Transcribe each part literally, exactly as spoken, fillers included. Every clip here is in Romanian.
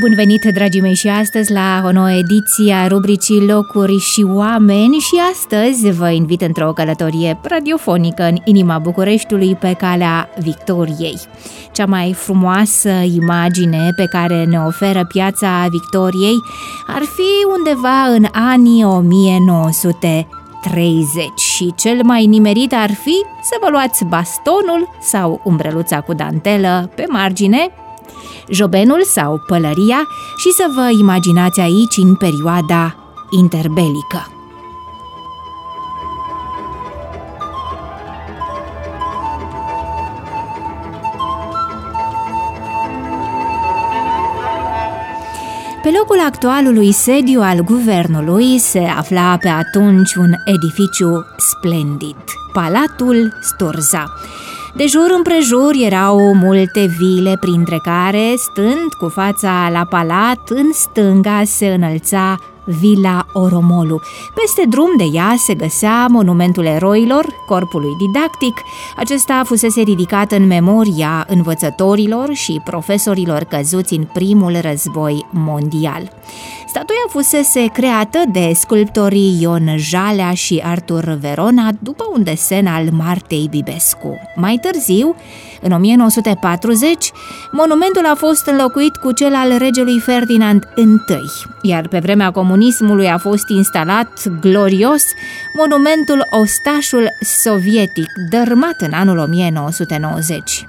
Bun venit, dragii mei, și astăzi la o nouă ediție a rubricii Locuri și Oameni și astăzi vă invit într-o călătorie radiofonică în inima Bucureștiului pe calea Victoriei. Cea mai frumoasă imagine pe care ne oferă piața Victoriei ar fi undeva în anii o mie nouă sute treizeci și cel mai nimerit ar fi să vă luați bastonul sau umbreluța cu dantelă pe margine, jobenul sau pălăria și să vă imaginați aici în perioada interbelică. Pe locul actualului sediu al guvernului se afla pe atunci un edificiu splendid, Palatul Sturza. De jur împrejur erau multe vile, printre care, stând cu fața la palat, în stânga se înălța Vila Oromolu. Peste drum de ea se găsea monumentul eroilor corpului didactic. Acesta fusese ridicat în memoria învățătorilor și profesorilor căzuți în primul război mondial. Statuia fusese creată de sculptorii Ion Jalea și Artur Verona după un desen al Martei Bibescu. Mai târziu, în o mie nouă sute patruzeci, monumentul a fost înlocuit cu cel al regelui Ferdinand întâi, iar pe vremea comunismului a fost instalat glorios monumentul Ostașul Sovietic, dărâmat în anul o mie nouă sute nouăzeci.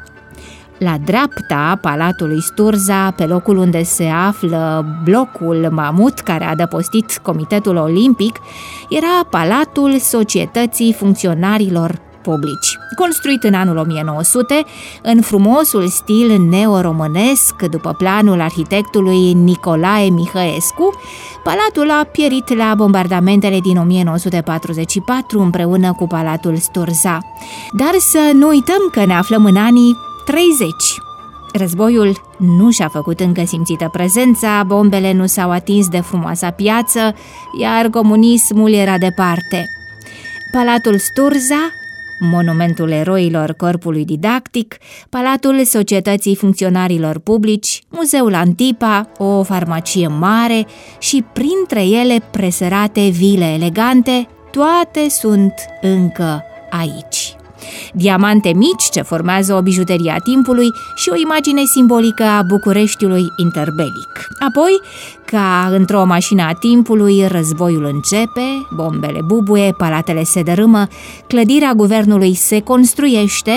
La dreapta Palatului Sturza, pe locul unde se află blocul Mamut, care a adăpostit Comitetul Olimpic, era Palatul Societății Funcționarilor Publici. Construit în anul o mie nouă sute, în frumosul stil neoromânesc, după planul arhitectului Nicolae Mihăescu, palatul a pierit la bombardamentele din o mie nouă sute patruzeci și patru împreună cu Palatul Sturza. Dar să nu uităm că ne aflăm în anii treizeci. Războiul nu și-a făcut încă simțită prezența, bombele nu s-au atins de frumoasa piață, iar comunismul era departe. Palatul Sturza, monumentul eroilor corpului didactic, Palatul Societății Funcționarilor Publici, Muzeul Antipa, o farmacie mare și printre ele presărate vile elegante, toate sunt încă aici. Diamante mici ce formează o bijuterie a timpului și o imagine simbolică a Bucureștiului interbelic. Apoi, ca într-o mașină a timpului, războiul începe, bombele bubuie, palatele se dărâmă, clădirea guvernului se construiește,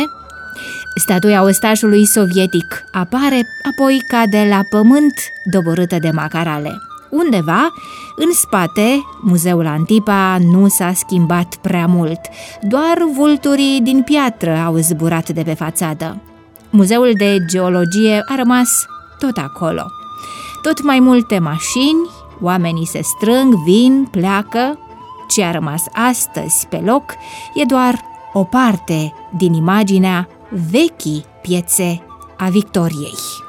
statuia ostașului sovietic apare, apoi cade la pământ, doborâtă de macarale. Undeva, în spate, Muzeul Antipa nu s-a schimbat prea mult, doar vulturii din piatră au zburat de pe fațadă. Muzeul de Geologie a rămas tot acolo. Tot mai multe mașini, oamenii se strâng, vin, pleacă. Ce a rămas astăzi pe loc e doar o parte din imaginea vechii piețe a Victoriei.